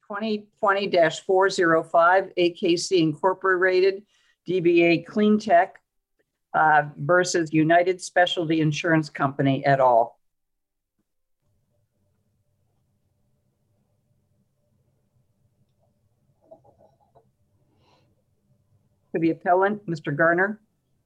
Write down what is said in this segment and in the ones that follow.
2020-405 AKC Incorporated, DBA Cleantech versus United Specialty Insurance Company et al. For the appellant, Mr. Garner.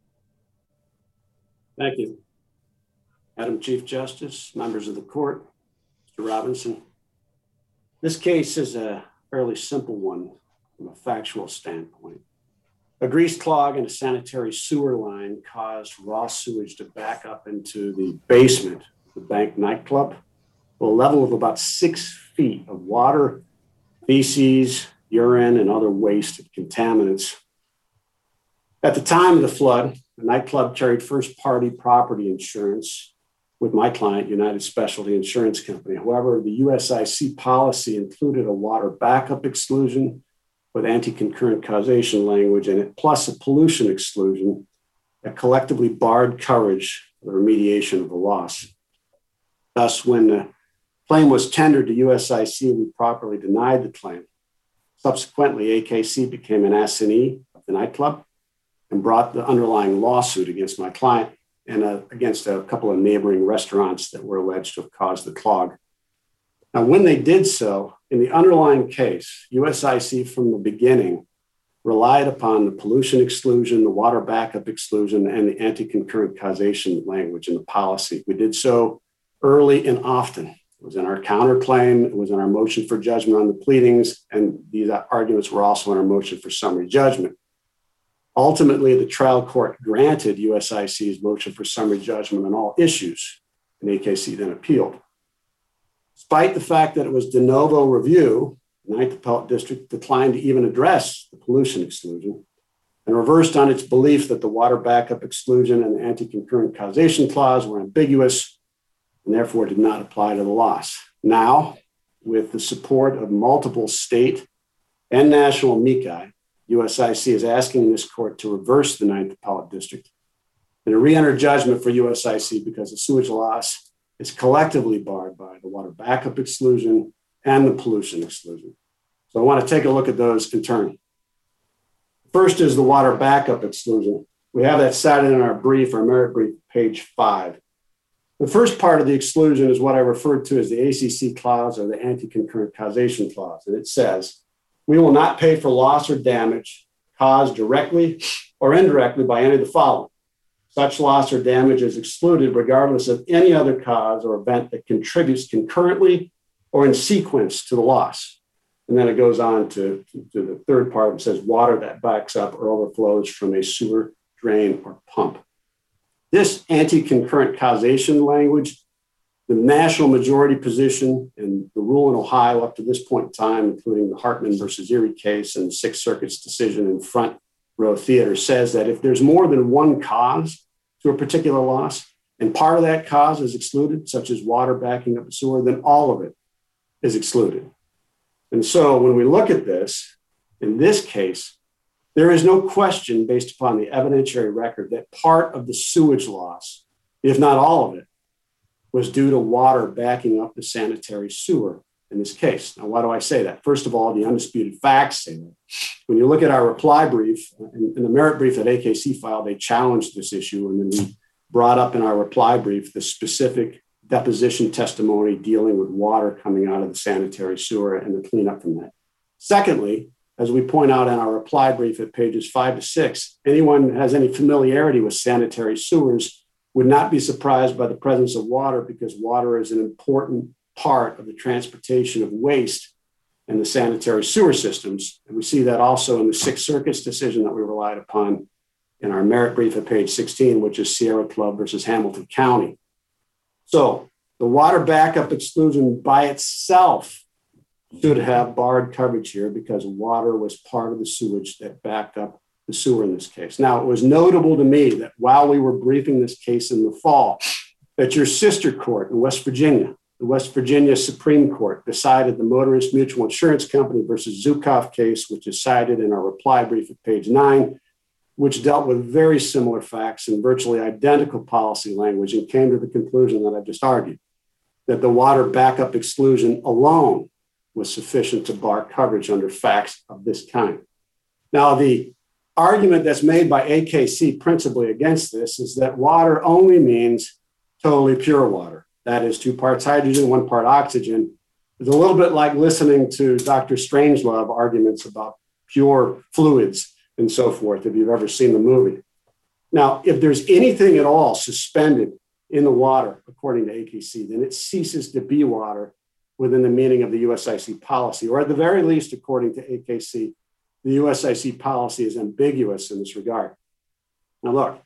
Thank you. Madam Chief Justice, members of the court, Mr. Robinson. This case is a fairly simple one from a factual standpoint. A grease clog in a sanitary sewer line caused raw sewage to back up into the basement of the Bank nightclub, to a level of about 6 feet of water, feces, urine, and other waste and contaminants. At the time of the flood, the nightclub carried first-party property insurance with my client, United Specialty Insurance Company. However, the USIC policy included a water backup exclusion with anti-concurrent causation language in it, plus a pollution exclusion that collectively barred coverage for the remediation of the loss. Thus, when the claim was tendered to USIC, we properly denied the claim. Subsequently, AKC became an assignee of the nightclub and brought the underlying lawsuit against my client and against a couple of neighboring restaurants that were alleged to have caused the clog. Now, when they did so, in the underlying case, USIC from the beginning relied upon the pollution exclusion, the water backup exclusion, and the anti-concurrent causation language in the policy. We did so early and often. It was in our counterclaim, it was in our motion for judgment on the pleadings, and these arguments were also in our motion for summary judgment. Ultimately, the trial court granted USIC's motion for summary judgment on all issues, and AKC then appealed. Despite the fact that it was de novo review, the Ninth Appellate District declined to even address the pollution exclusion and reversed on its belief that the water backup exclusion and the anti-concurrent causation clause were ambiguous and therefore did not apply to the loss. Now, with the support of multiple state and national amici, USIC is asking this court to reverse the Ninth Appellate District and to re-enter judgment for USIC because the sewage loss is collectively barred by the water backup exclusion and the pollution exclusion. So I want to take a look at those in turn. First is the water backup exclusion. We have that cited in our brief, our merit brief, page 5. The first part of the exclusion is what I referred to as the ACC clause or the anti-concurrent causation clause. And it says, we will not pay for loss or damage caused directly or indirectly by any of the following. Such loss or damage is excluded regardless of any other cause or event that contributes concurrently or in sequence to the loss. And then it goes on to the third part. It says water that backs up or overflows from a sewer, drain, or pump. This anti-concurrent causation language, the national majority position and the rule in Ohio up to this point in time, including the Hartman versus Erie case and the Sixth Circuit's decision in Front Row Theater, says that if there's more than one cause to a particular loss and part of that cause is excluded, such as water backing up a sewer, then all of it is excluded. And so when we look at this, in this case, there is no question based upon the evidentiary record that part of the sewage loss, if not all of it, was due to water backing up the sanitary sewer in this case. Now, why do I say that? First of all, the undisputed facts say that. When you look at our reply brief, in the merit brief that AKC filed, they challenged this issue, and then we brought up in our reply brief the specific deposition testimony dealing with water coming out of the sanitary sewer and the cleanup from that. Secondly, as we point out in our reply brief at pages 5 to 6, anyone who has any familiarity with sanitary sewers would not be surprised by the presence of water because water is an important part of the transportation of waste in the sanitary sewer systems. And we see that also in the Sixth Circuit's decision that we relied upon in our merit brief at page 16, which is Sierra Club versus Hamilton County. So the water backup exclusion by itself should have barred coverage here because water was part of the sewage that backed up the sewer in this case. Now, it was notable to me that while we were briefing this case in the fall, that your sister court in West Virginia, the West Virginia Supreme Court, decided the Motorist Mutual Insurance Company versus Zukoff case, which is cited in our reply brief at page 9, which dealt with very similar facts and virtually identical policy language and came to the conclusion that I just argued, that the water backup exclusion alone was sufficient to bar coverage under facts of this kind. Now, the argument that's made by AKC principally against this is that water only means totally pure water. That is 2 parts hydrogen, 1 part oxygen. It's a little bit like listening to Dr. Strangelove arguments about pure fluids and so forth, if you've ever seen the movie. Now, if there's anything at all suspended in the water, according to AKC, then it ceases to be water within the meaning of the USIC policy, or at the very least, according to AKC, the USIC policy is ambiguous in this regard. Now, look,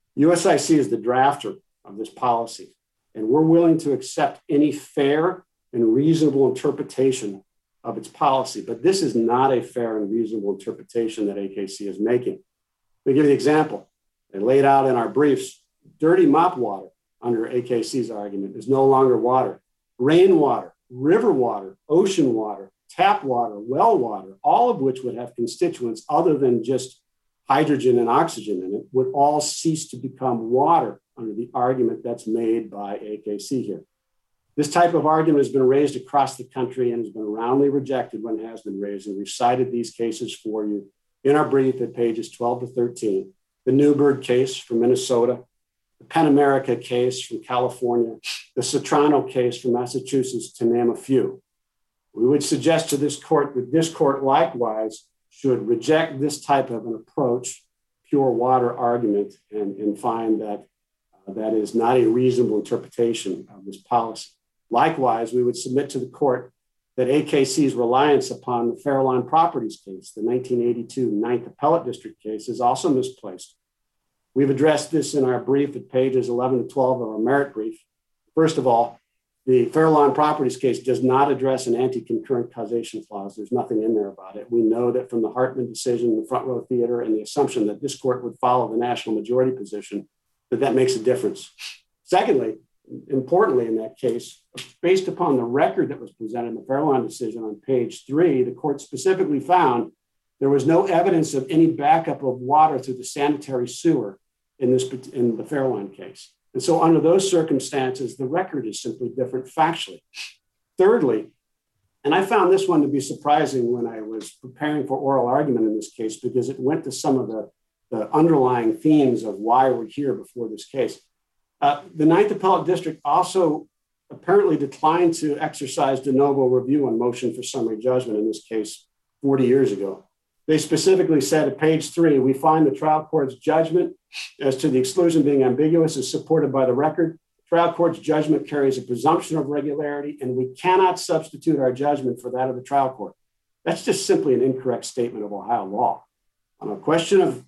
USIC is the drafter of this policy, and we're willing to accept any fair and reasonable interpretation of its policy, but this is not a fair and reasonable interpretation that AKC is making. Let me give you an example. They laid out in our briefs, dirty mop water, under AKC's argument, is no longer water. Rainwater, river water, ocean water, tap water, well water, all of which would have constituents other than just hydrogen and oxygen in it, would all cease to become water under the argument that's made by AKC here. This type of argument has been raised across the country and has been roundly rejected when it has been raised. And we've cited these cases for you in our brief at pages 12 to 13. The Newberg case from Minnesota, the Penn America case from California, the Sotrano case from Massachusetts, to name a few. We would suggest to this court that this court likewise should reject this type of an approach, pure water argument, and find that that is not a reasonable interpretation of this policy. Likewise, we would submit to the court that AKC's reliance upon the Fairlawn Properties case, the 1982 Ninth Appellate District case, is also misplaced. We've addressed this in our brief at pages 11 to 12 of our merit brief. First of all, the Fairlawn Properties case does not address an anti-concurrent causation clause. There's nothing in there about it. We know that from the Hartman decision in the Front Row Theater and the assumption that this court would follow the national majority position, that makes a difference. Secondly, importantly in that case, based upon the record that was presented in the Fairlawn decision on page 3, the court specifically found there was no evidence of any backup of water through the sanitary sewer in the Fairlawn case. And so under those circumstances, the record is simply different factually. Thirdly, and I found this one to be surprising when I was preparing for oral argument in this case, because it went to some of the underlying themes of why we're here before this case. The Ninth Appellate District also apparently declined to exercise de novo review on motion for summary judgment in this case 40 years ago. They specifically said at page 3, we find the trial court's judgment as to the exclusion being ambiguous is supported by the record. Trial court's judgment carries a presumption of regularity, and we cannot substitute our judgment for that of the trial court. That's just simply an incorrect statement of Ohio law. On a question of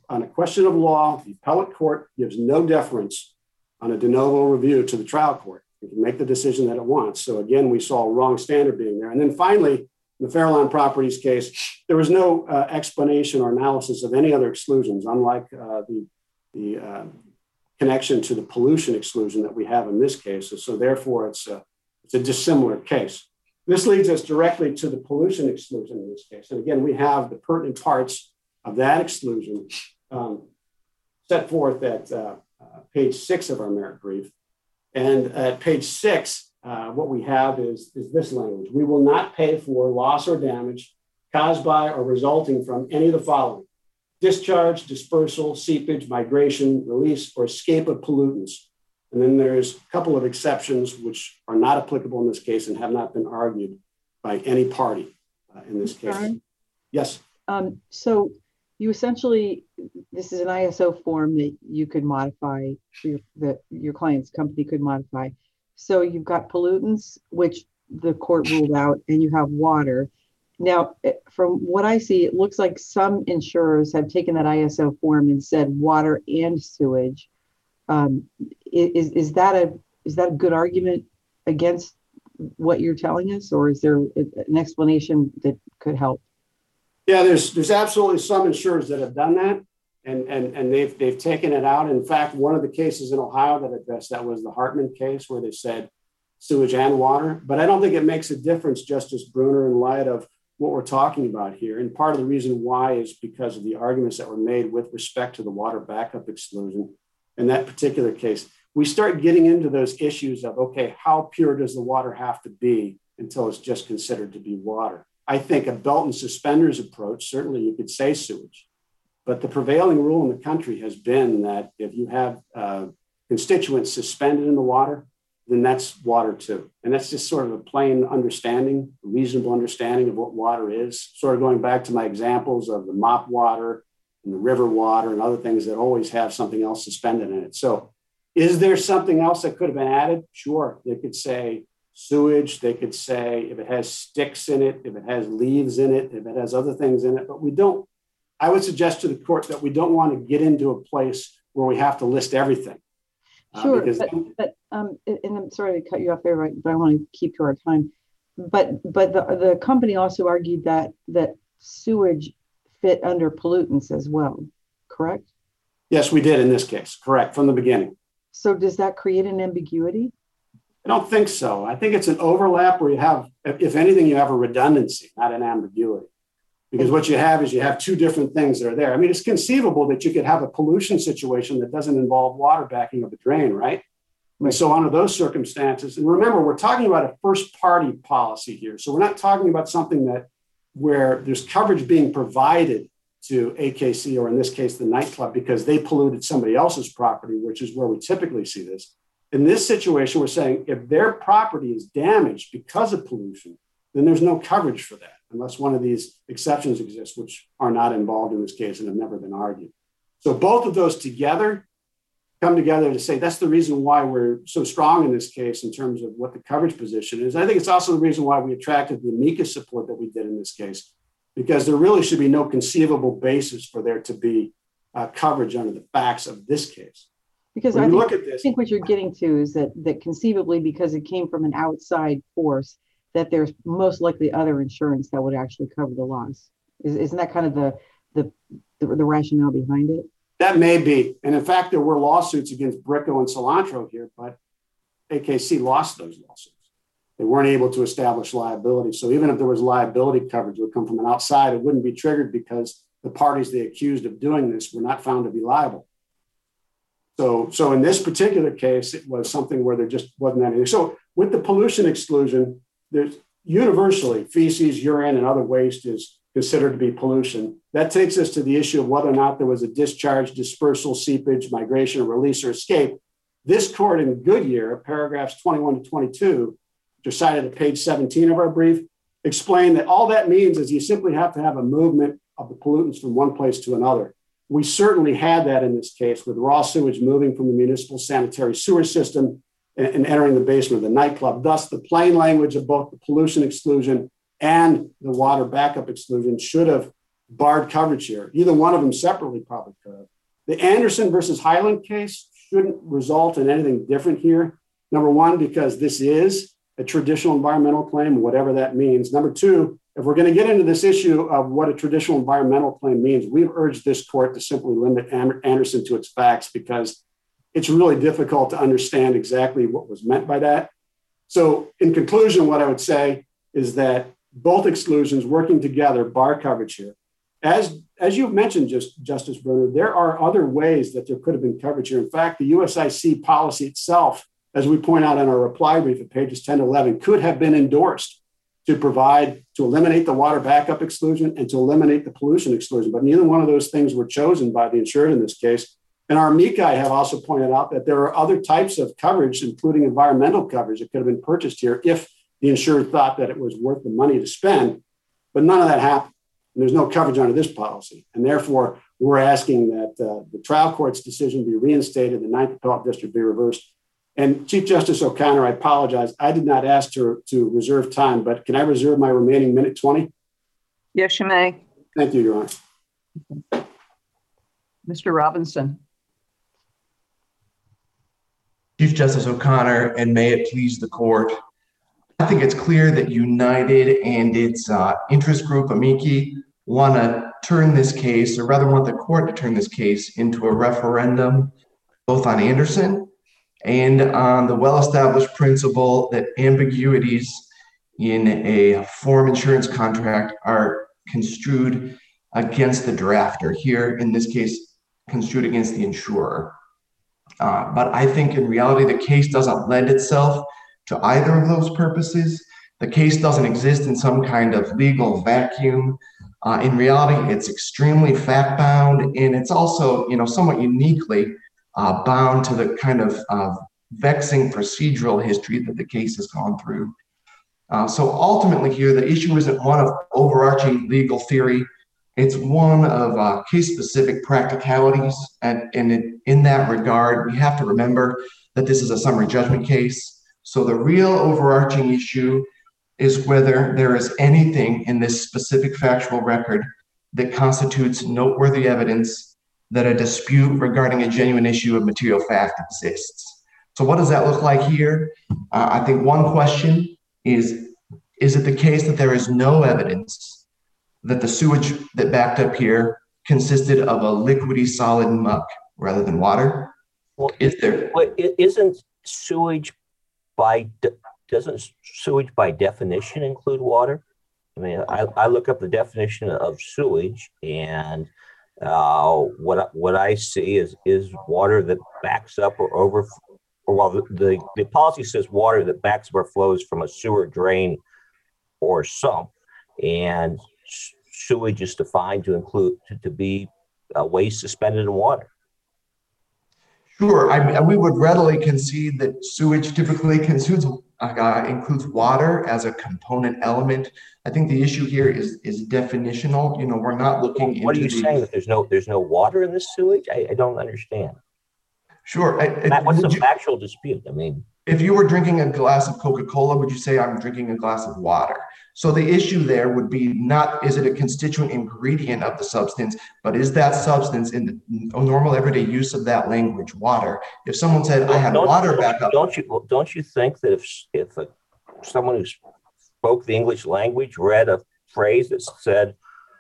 law, the appellate court gives no deference on a de novo review to the trial court. It can make the decision that it wants. So again, we saw a wrong standard being there. And then finally, in the Fairlawn Properties case, there was no explanation or analysis of any other exclusions, unlike the connection to the pollution exclusion that we have in this case. So therefore, it's a dissimilar case. This leads us directly to the pollution exclusion in this case. And again, we have the pertinent parts of that exclusion set forth at page 6 of our merit brief. And at page 6, what we have is this language. We will not pay for loss or damage caused by or resulting from any of the following: discharge, dispersal, seepage, migration, release, or escape of pollutants. And then there's a couple of exceptions which are not applicable in this case and have not been argued by any party in this case. Brian? Yes. So you essentially, this is an ISO form that you could modify, that your client's company could modify. So you've got pollutants, which the court ruled out, and you have water. Now, from what I see, it looks like some insurers have taken that ISO form and said water and sewage. Is that a good argument against what you're telling us, or is there an explanation that could help? Yeah, there's absolutely some insurers that have done that, and they've taken it out. In fact, one of the cases in Ohio that addressed that was the Hartman case, where they said sewage and water. But I don't think it makes a difference, Justice Bruner, in light of what we're talking about here. And part of the reason why is because of the arguments that were made with respect to the water backup exclusion in that particular case. We start getting into those issues of, okay, how pure does the water have to be until it's just considered to be water. I think a belt and suspenders approach, certainly you could say sewage, but the prevailing rule in the country has been that if you have constituents suspended in the water, then that's water too. And that's just sort of a plain understanding, reasonable understanding of what water is, sort of going back to my examples of the mop water and the river water and other things that always have something else suspended in it. So is there something else that could have been added? Sure. They could say sewage. They could say if it has sticks in it, if it has leaves in it, if it has other things in it, but we don't. I would suggest to the court that we don't want to get into a place where we have to list everything. Sure, but and I'm sorry to cut you off there, right? But I want to keep to our time. But the company also argued that sewage fit under pollutants as well, correct? Yes, we did in this case, correct, from the beginning. So does that create an ambiguity? I don't think so. I think it's an overlap where you have, if anything, you have a redundancy, not an ambiguity. Because what you have is you have two different things that are there. I mean, it's conceivable that you could have a pollution situation that doesn't involve water backing up a drain, right? And so under those circumstances, and remember, we're talking about a first party policy here. So we're not talking about something that where there's coverage being provided to AKC, or in this case, the nightclub, because they polluted somebody else's property, which is where we typically see this. In this situation, we're saying if their property is damaged because of pollution, then there's no coverage for that, unless one of these exceptions exists, which are not involved in this case and have never been argued. So both of those together come together to say that's the reason why we're so strong in this case in terms of what the coverage position is. I think it's also the reason why we attracted the amicus support that we did in this case, because there really should be no conceivable basis for there to be coverage under the facts of this case. Because I think what you're getting to is that conceivably, because it came from an outside force, that there's most likely other insurance that would actually cover the loss. Isn't that kind of the rationale behind it? That may be. And in fact, there were lawsuits against Bricco and Cilantro here, but AKC lost those lawsuits. They weren't able to establish liability. So even if there was liability coverage that would come from an outside, it wouldn't be triggered because the parties they accused of doing this were not found to be liable. So in this particular case, it was something where there just wasn't anything. So with the pollution exclusion, there's universally feces, urine, and other waste is considered to be pollution. That takes us to the issue of whether or not there was a discharge, dispersal, seepage, migration, or release or escape. This court in Goodyear, paragraphs 21 to 22, which are cited at page 17 of our brief, explain that all that means is you simply have to have a movement of the pollutants from one place to another. We certainly had that in this case with raw sewage moving from the municipal sanitary sewer system and entering the basement of the nightclub. Thus, the plain language of both the pollution exclusion and the water backup exclusion should have barred coverage here. Either one of them separately probably could have. The Anderson versus Highland case shouldn't result in anything different here. Number one, because this is a traditional environmental claim, whatever that means. Number two, if we're going to get into this issue of what a traditional environmental claim means, we've urged this court to simply limit Anderson to its facts because it's really difficult to understand exactly what was meant by that. So in conclusion, what I would say is that both exclusions working together bar coverage here. As you've mentioned, Justice Bruner, there are other ways that there could have been coverage here. In fact, the USIC policy itself, as we point out in our reply brief at pages 10 to 11, could have been endorsed to eliminate the water backup exclusion and to eliminate the pollution exclusion. But neither one of those things were chosen by the insured in this case. And our amici have also pointed out that there are other types of coverage, including environmental coverage, that could have been purchased here if the insured thought that it was worth the money to spend. But none of that happened. And there's no coverage under this policy. And therefore, we're asking that the trial court's decision be reinstated, the Ninth Appellate District be reversed. And Chief Justice O'Connor, I apologize. I did not ask to reserve time, but can I reserve my remaining minute 20? Yes, you may. Thank you, Your Honor. Mr. Robinson. Chief Justice O'Connor, and may it please the court, I think it's clear that United and its interest group, amici, want to turn this case, or rather want the court to turn this case into a referendum, both on Anderson and on the well-established principle that ambiguities in a form insurance contract are construed against the drafter. Here, in this case, construed against the insurer. But I think in reality, the case doesn't lend itself to either of those purposes. The case doesn't exist in some kind of legal vacuum. In reality, it's extremely fact-bound, and it's also, somewhat uniquely bound to the kind of vexing procedural history that the case has gone through. So ultimately here, the issue isn't one of overarching legal theory. It's one of case-specific practicalities. And in that regard, we have to remember that this is a summary judgment case. So the real overarching issue is whether there is anything in this specific factual record that constitutes noteworthy evidence that a dispute regarding a genuine issue of material fact exists. So what does that look like here? I think one question is it the case that there is no evidence that the sewage that backed up here consisted of a liquidy solid muck rather than water? Well, is there? Doesn't sewage by definition include water? I mean, I look up the definition of sewage, and what I see is water that backs up the policy says water that backs up or flows from a sewer, drain, or sump, and sewage is defined to include to be waste suspended in water. Sure, we would readily concede that sewage typically includes water as a component element. I think the issue here is definitional. We're not looking into. What are you saying, that there's no water in this sewage? I don't understand. Sure. What's the factual dispute? I mean, if you were drinking a glass of Coca-Cola, would you say I'm drinking a glass of water? So the issue there would be not, is it a constituent ingredient of the substance, but is that substance in the normal everyday use of that language, water? If someone said, I had water back up. Don't you think that if someone who spoke the English language read a phrase that said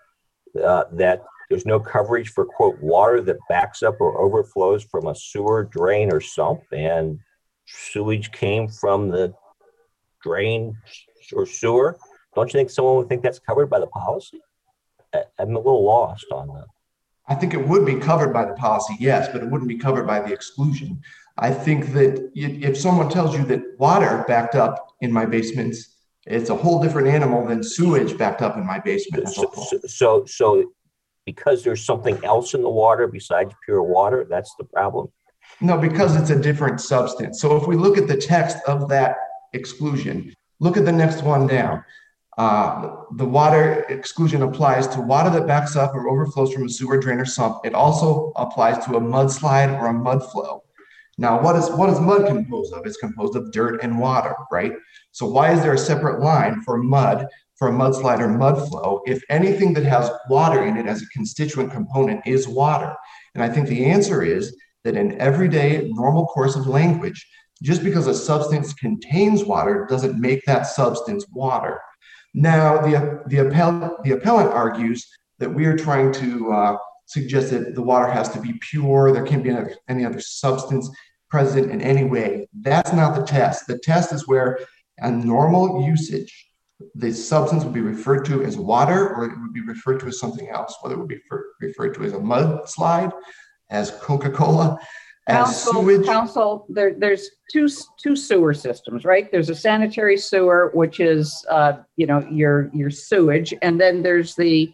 that there's no coverage for, quote, water that backs up or overflows from a sewer, drain, or sump, and sewage came from the drain or sewer, don't you think someone would think that's covered by the policy? I'm a little lost on that. I think it would be covered by the policy, yes, but it wouldn't be covered by the exclusion. I think that if someone tells you that water backed up in my basement, it's a whole different animal than sewage backed up in my basement. So because there's something else in the water besides pure water, that's the problem? No, because it's a different substance. So if we look at the text of that exclusion, look at the next one down. The water exclusion applies to water that backs up or overflows from a sewer, drain, or sump. It also applies to a mudslide or a mud flow. Now, what is mud composed of? It's composed of dirt and water, right? So why is there a separate line for mud, for a mudslide or mud flow, if anything that has water in it as a constituent component is water? And I think the answer is that in everyday normal course of language, just because a substance contains water doesn't make that substance water. Now, the appellant argues that we are trying to suggest that the water has to be pure, there can't be any other substance present in any way. That's not the test. The test is where, in normal usage, the substance would be referred to as water, or it would be referred to as something else, whether it would be referred to as a mudslide, as Coca-Cola, as sewage. Council, there's two sewer systems, right? There's a sanitary sewer, which is your sewage, and then there's the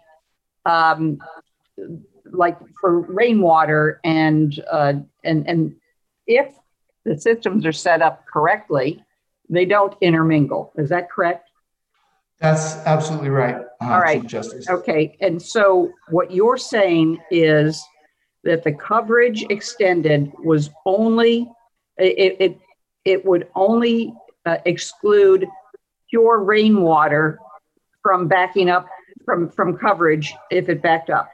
like for rainwater, and if the systems are set up correctly, they don't intermingle. Is that correct? That's absolutely right. All right. Justice. Okay. And so what you're saying is that the coverage extended was only, it would only exclude pure rainwater from backing up from coverage if it backed up.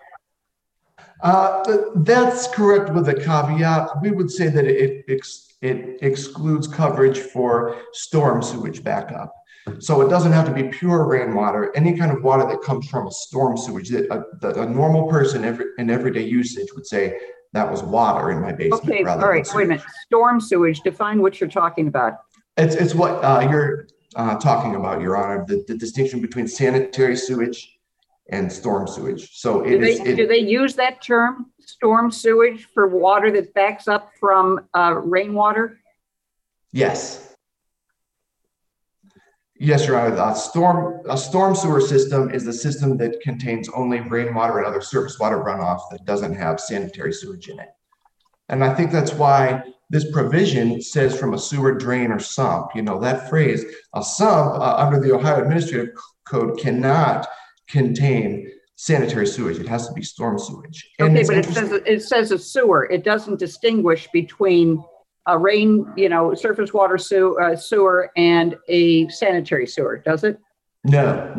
That's correct with a caveat. We would say that it excludes coverage for storm sewage backup. So it doesn't have to be pure rainwater. Any kind of water that comes from a storm sewage that a normal person in everyday usage would say that was water in my basement. Okay, all right, wait a minute. Storm sewage, define what you're talking about. It's what you're talking about, Your Honor, the distinction between sanitary sewage and storm sewage. So do they use that term, storm sewage, for water that backs up from rainwater? Yes. Yes, Your Honor. A storm sewer system is the system that contains only rainwater and other surface water runoff that doesn't have sanitary sewage in it. And I think that's why this provision says from a sewer drain or sump. You know, that phrase, a sump under the Ohio Administrative Code cannot contain sanitary sewage. It has to be storm sewage. And Okay, but it says a sewer. It doesn't distinguish between a surface water sewer and a sanitary sewer, does it? No,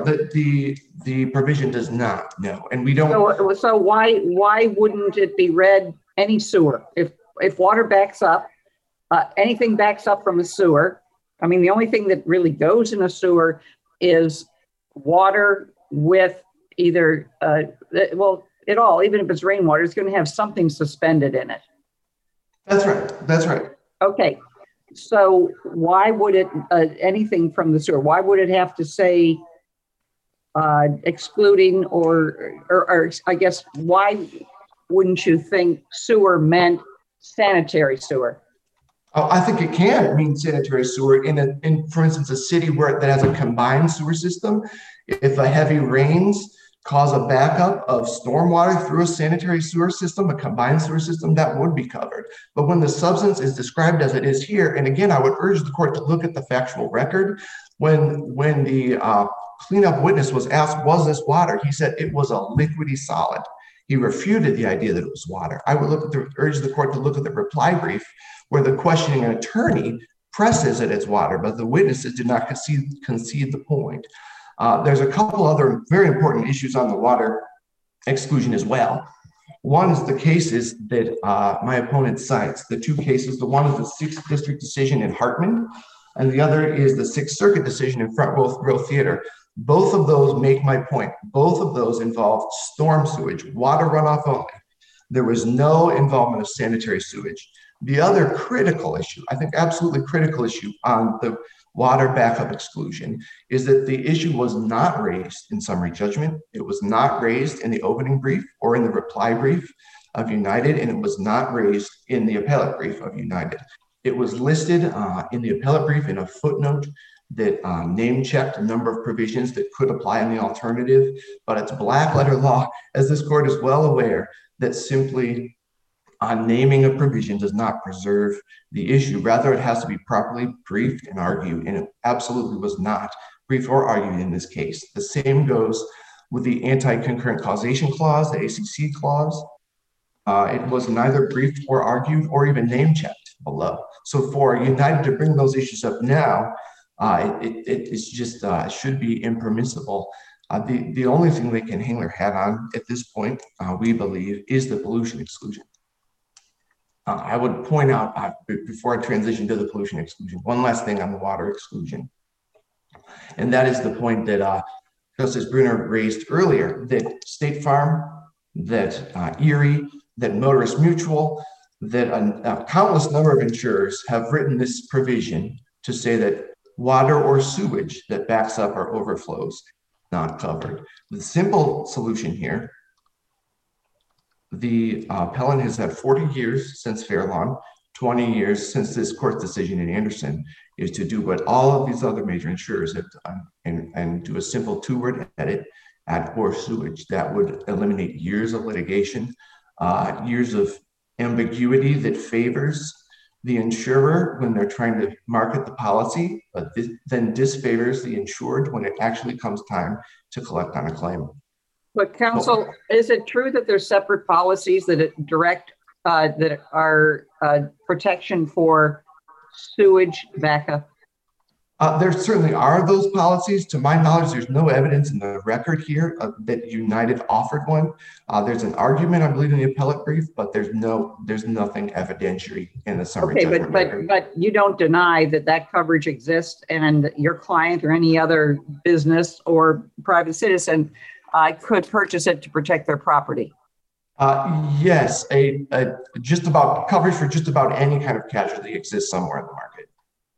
the provision does not. No, and we don't. So why wouldn't it be read any sewer? If water backs up, anything backs up from a sewer. I mean, the only thing that really goes in a sewer is water with either even if it's rainwater, it's going to have something suspended in it. That's right. That's right. Okay. So why would it, anything from the sewer, why would it have to say excluding or I guess, why wouldn't you think sewer meant sanitary sewer? Oh, I think it can mean sanitary sewer in for instance, a city that has a combined sewer system. If a heavy rains cause a backup of stormwater through a sanitary sewer system, a combined sewer system, that would be covered. But when the substance is described as it is here, and again, I would urge the court to look at the factual record. When the cleanup witness was asked, was this water? He said it was a liquidy solid. He refuted the idea that it was water. I would urge the court to look at the reply brief where the questioning attorney presses that it's water, but the witnesses did not concede the point. There's a couple other very important issues on the water exclusion as well. One is the cases that my opponent cites, the two cases. The one is the 6th District decision in Hartman, and the other is the 6th Circuit decision in Front Row Theater. Both of those make my point. Both of those involved storm sewage, water runoff only. There was no involvement of sanitary sewage. The other critical issue, I think absolutely critical issue on the water backup exclusion is that the issue was not raised in summary judgment. It was not raised in the opening brief or in the reply brief of United, and it was not raised in the appellate brief of United. It was listed in the appellate brief in a footnote that name-checked a number of provisions that could apply in the alternative, but it's black letter law, as this court is well aware, that simply naming a provision does not preserve the issue. Rather, it has to be properly briefed and argued, and it absolutely was not briefed or argued in this case. The same goes with the anti-concurrent causation clause, the ACC clause. It was neither briefed or argued or even name-checked below. So for United to bring those issues up now, it is just should be impermissible. The only thing they can hang their hat on at this point, we believe, is the pollution exclusion. I would point out before I transition to the pollution exclusion, one last thing on the water exclusion. And that is the point that Justice Brunner raised earlier, that State Farm, that Erie, that Motorist Mutual, that a countless number of insurers have written this provision to say that water or sewage that backs up or overflows not covered. The simple solution here, the appellant has had 40 years since Fairlawn, 20 years since this court's decision in Anderson, is to do what all of these other major insurers have done and do a simple 2-word edit, add or sewage. That would eliminate years of litigation, years of ambiguity that favors the insurer when they're trying to market the policy, but then disfavors the insured when it actually comes time to collect on a claim. But counsel, is it true that there's separate policies that direct that are protection for sewage backup? There certainly are those policies. To my knowledge, there's no evidence in the record here that United offered one. There's an argument, I believe, in the appellate brief, but there's nothing evidentiary in the summary judgment record. But you don't deny that coverage exists, and your client or any other business or private citizen could purchase it to protect their property. Yes, just about coverage for just about any kind of casualty exists somewhere in the market.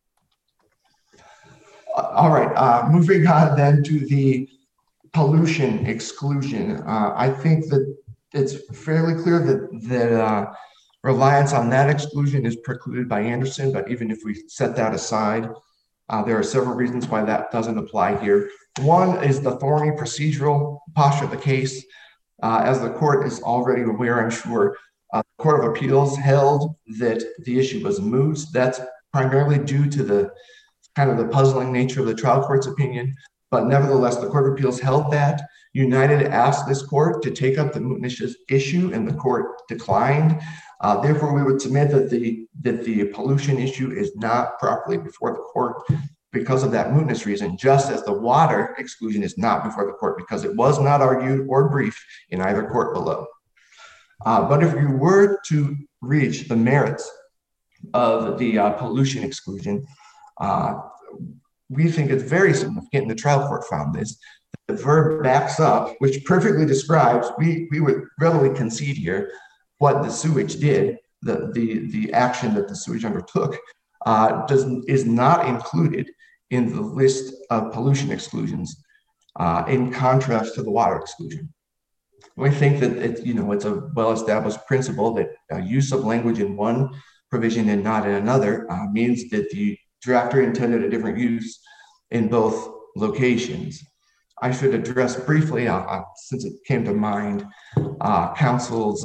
All right, moving on then to the pollution exclusion. I think that it's fairly clear that reliance on that exclusion is precluded by Anderson, but even if we set that aside, There are several reasons why that doesn't apply here. One is the thorny procedural posture of the case. As the court is already aware, I'm sure, the Court of Appeals held that the issue was moot. That's primarily due to the kind of the puzzling nature of the trial court's opinion. But nevertheless, the Court of Appeals held that. United asked this court to take up the mootness issue, and the court declined. Therefore, we would submit that the pollution issue is not properly before the court because of that mootness reason, just as the water exclusion is not before the court because it was not argued or briefed in either court below. But if you were to reach the merits of the pollution exclusion, we think it's very significant, and the trial court found this. The verb backs up, which perfectly describes, we would readily concede here, what the sewage did, the action that the sewage undertook, is not included in the list of pollution exclusions, in contrast to the water exclusion. We think that it's a well-established principle that use of language in one provision and not in another means that the drafter intended a different use in both locations. I should address briefly, since it came to mind, counsel's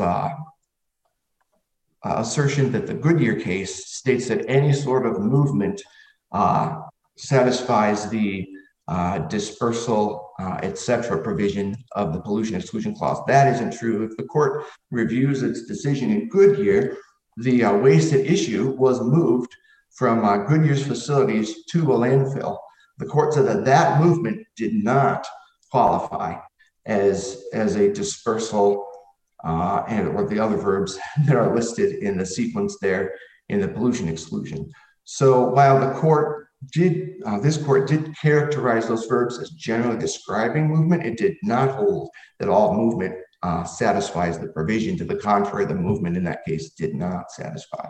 assertion that the Goodyear case states that any sort of movement satisfies the dispersal, etc. provision of the pollution exclusion clause. That isn't true. If the court reviews its decision in Goodyear, the wasted issue was moved from Goodyear's facilities to a landfill. The court said that that movement did not qualify as a dispersal or the other verbs that are listed in the sequence there in the pollution exclusion. So while this court did characterize those verbs as generally describing movement, it did not hold that all movement satisfies the provision. To the contrary, the movement in that case did not satisfy.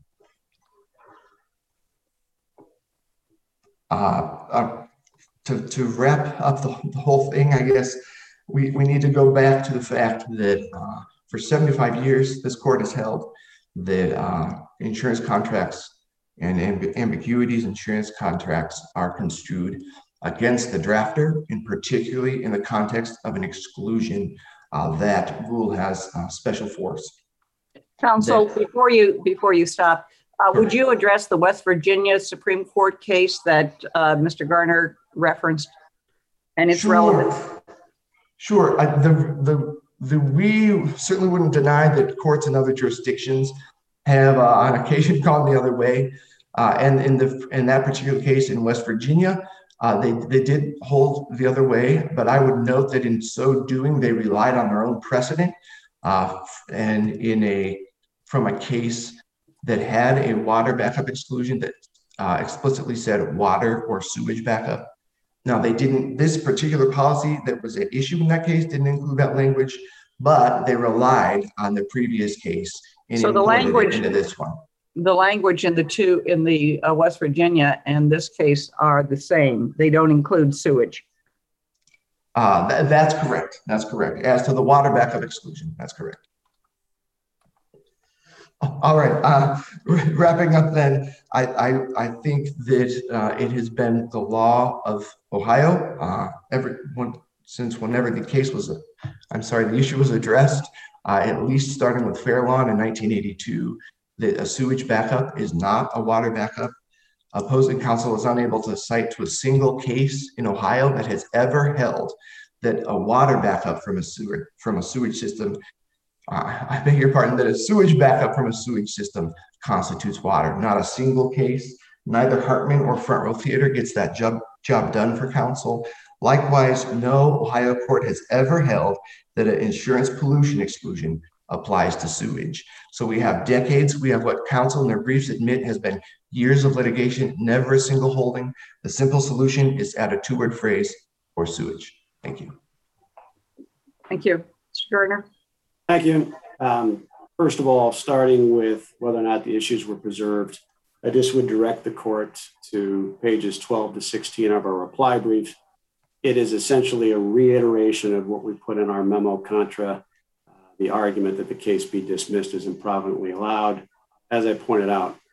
To wrap up the whole thing, I guess we need to go back to the fact that for 75 years, this court has held that insurance contracts and ambiguities insurance contracts are construed against the drafter, and particularly in the context of an exclusion. That rule has special force. Counsel, before you stop, would you address the West Virginia Supreme Court case that Mr. Garner referenced and its relevance? Sure. We certainly wouldn't deny that courts in other jurisdictions have on occasion gone the other way. And in that particular case in West Virginia, they did hold the other way. But I would note that in so doing, they relied on their own precedent and from a case that had a water backup exclusion that explicitly said water or sewage backup. Now, this particular policy that was at issue in that case didn't include that language, but they relied on the previous case. So the language into this one. The language in the West Virginia and this case are the same. They don't include sewage. That's correct. That's correct. As to the water backup exclusion, that's correct. All right. Wrapping up then, I think that it has been the law of Ohio since whenever the issue was addressed, at least starting with Fairlawn in 1982, that a sewage backup is not a water backup. Opposing counsel is unable to cite to a single case in Ohio that has ever held that a water backup from a sewage system, I beg your pardon, that a sewage backup from a sewage system constitutes water. Not a single case. Neither Hartman or Front Row Theater gets that job done for counsel. Likewise, no Ohio court has ever held that an insurance pollution exclusion applies to sewage. So we have decades. We have what counsel in their briefs admit has been years of litigation, never a single holding. The simple solution is add a two-word phrase or sewage. Thank you. Thank you. Mr. Gardner. Thank you. First of all, starting with whether or not the issues were preserved, I just would direct the court to pages 12 to 16 of our reply brief. It is essentially a reiteration of what we put in our memo contra the argument that the case be dismissed as improvidently allowed. As I pointed out,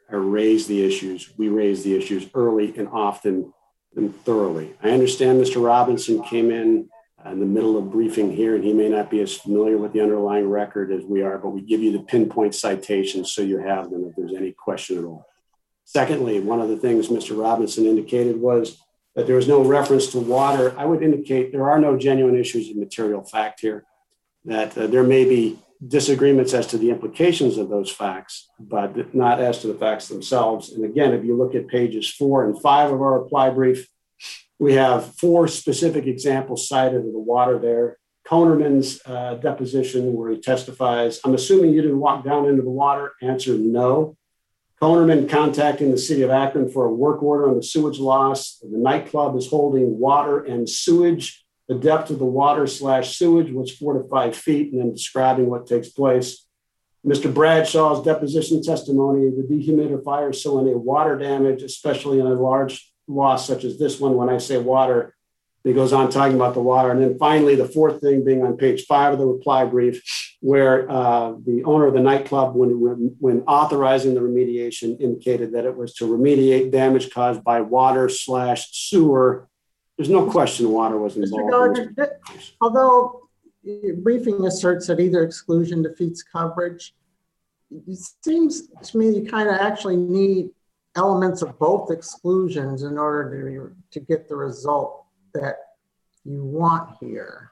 raise the issues. We raise the issues early and often and thoroughly. I understand Mr. Robinson came in the middle of briefing here, and he may not be as familiar with the underlying record as we are, but we give you the pinpoint citations so you have them if there's any question at all. Secondly, one of the things Mr. Robinson indicated was that there was no reference to water. I would indicate there are no genuine issues of material fact here, that there may be disagreements as to the implications of those facts, but not as to the facts themselves. And again, if you look at pages 4 and 5 of our reply brief, we have 4 specific examples cited of the water there. Konerman's deposition where he testifies, I'm assuming you didn't walk down into the water. Answer, no. Konerman contacting the city of Akron for a work order on the sewage loss. The nightclub is holding water and sewage. The depth of the water/sewage was 4 to 5 feet, and then describing what takes place. Mr. Bradshaw's deposition testimony, the dehumidifier salinate water damage, especially in a large loss such as this one. When I say water, he goes on talking about the water. And then finally, the fourth thing being on page 5 of the reply brief, where the owner of the nightclub, when authorizing the remediation, indicated that it was to remediate damage caused by water/sewer. There's no question water was involved. Mr. Gardner, although your briefing asserts that either exclusion defeats coverage, it seems to me you kind of actually need elements of both exclusions in order to get the result that you want here.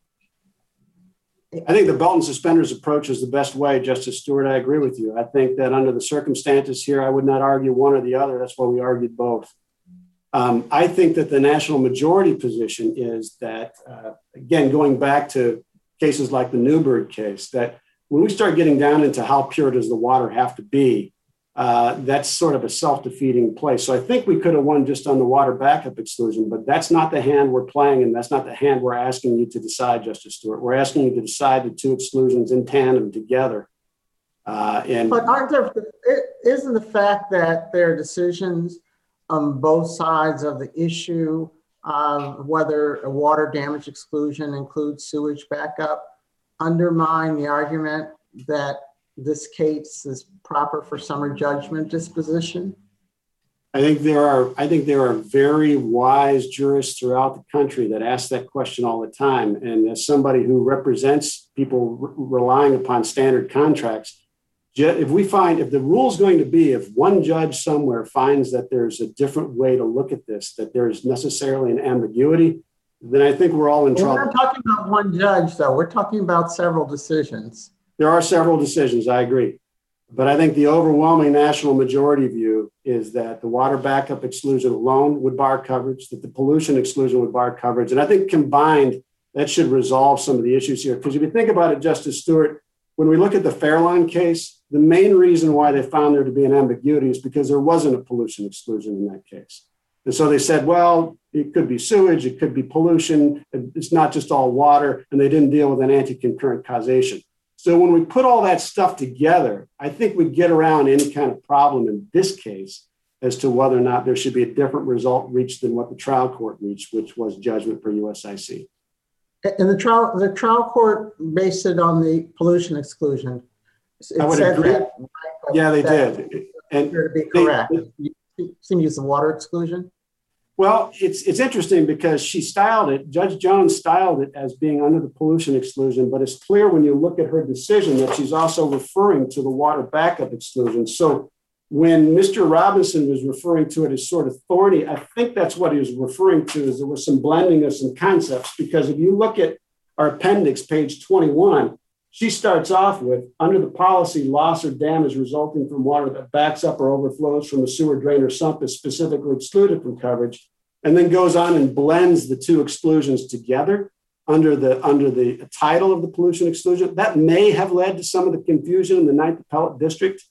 I think the belt and suspenders approach is the best way, Justice Stewart. I agree with you. I think that under the circumstances here, I would not argue one or the other. That's why we argued both. I think that the national majority position is that, again, going back to cases like the Newberg case, that when we start getting down into how pure does the water have to be, that's sort of a self-defeating place. So I think we could have won just on the water backup exclusion, but that's not the hand we're playing, and that's not the hand we're asking you to decide, Justice Stewart. We're asking you to decide the 2 exclusions in tandem together. But isn't the fact that there are decisions on both sides of the issue of whether a water damage exclusion includes sewage backup undermine the argument that this case is proper for summary judgment disposition? I think there are very wise jurists throughout the country that ask that question all the time. And as somebody who represents people relying upon standard contracts, if the rule is going to be, if one judge somewhere finds that there's a different way to look at this, that there's necessarily an ambiguity, then I think we're all in trouble. We're not talking about one judge, though. We're talking about several decisions. There are several decisions, I agree. But I think the overwhelming national majority view is that the water backup exclusion alone would bar coverage, that the pollution exclusion would bar coverage. And I think combined, that should resolve some of the issues here. Because if you think about it, Justice Stewart, when we look at the Fairlawn case, the main reason why they found there to be an ambiguity is because there wasn't a pollution exclusion in that case. And so they said, well, it could be sewage, it could be pollution, it's not just all water, and they didn't deal with an anti-concurrent causation. So when we put all that stuff together, I think we get around any kind of problem in this case as to whether or not there should be a different result reached than what the trial court reached, which was judgment for USIC. And the trial court based it on the pollution exclusion. I would agree. Yeah, they did. And to be correct, you seem to use the water exclusion. Well, it's interesting because Judge Jones styled it as being under the pollution exclusion, but it's clear when you look at her decision that she's also referring to the water backup exclusion. So when Mr. Robinson was referring to it as sort of thorny, I think that's what he was referring to, is there was some blending of some concepts, because if you look at our appendix, page 21, she starts off with, under the policy, loss or damage resulting from water that backs up or overflows from a sewer drain or sump is specifically excluded from coverage, and then goes on and blends the 2 exclusions together under the title of the pollution exclusion. That may have led to some of the confusion in the 9th Appellate District.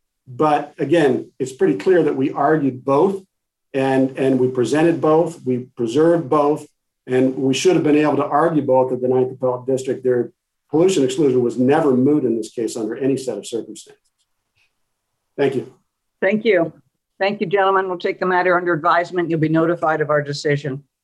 But again, it's pretty clear that we argued both and we presented both, we preserved both, and we should have been able to argue both at the 9th Appellate District. Their pollution exclusion was never moot in this case under any set of circumstances. Thank you. Thank you. Thank you, gentlemen. We'll take the matter under advisement. You'll be notified of our decision.